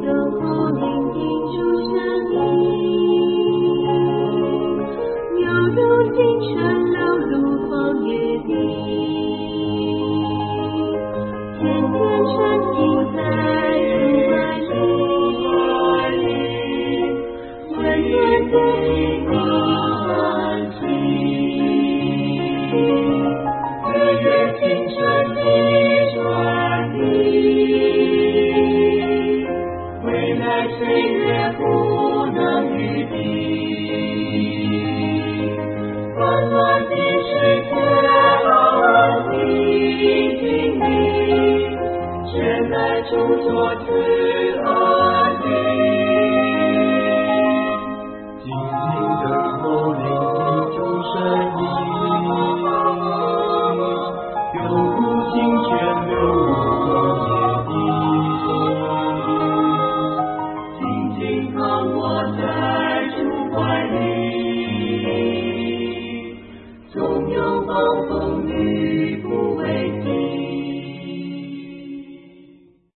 等候聆听主声音，流入清泉，流入旷野里，天天沉浸在主怀里，温暖自己的安息。日月星辰的传递，未来岁月不能预定。温暖的世界安宁经历，全来主所赐